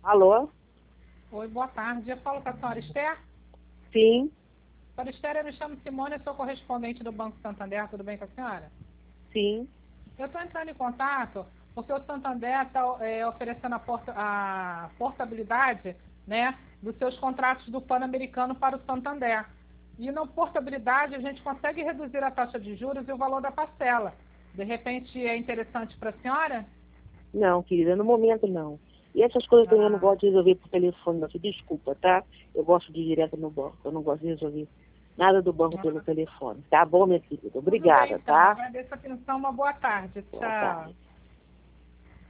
Alô? Oi, boa tarde. Eu falo com a senhora Esther. Sim, Senhora Esther, eu me chamo Simone, eu sou correspondente do Banco Santander. Tudo bem com a senhora? sim. Eu estou entrando em contato porque o Santander está oferecendo a portabilidade, né, dos seus contratos do Pan-Americano para o Santander. E na portabilidade a gente consegue reduzir a taxa de juros e o valor da parcela. De repente é interessante para a senhora? Não, querida, no momento não. E essas coisas eu não Ah, gosto de resolver por telefone, não. Desculpa, tá? Eu gosto de ir direto no banco. Eu não gosto de resolver nada do banco pelo telefone. Tá bom, minha querida? tudo bem Obrigada, então. tá? Agradeço a atenção. Uma boa tarde. Boa Tchau. tarde.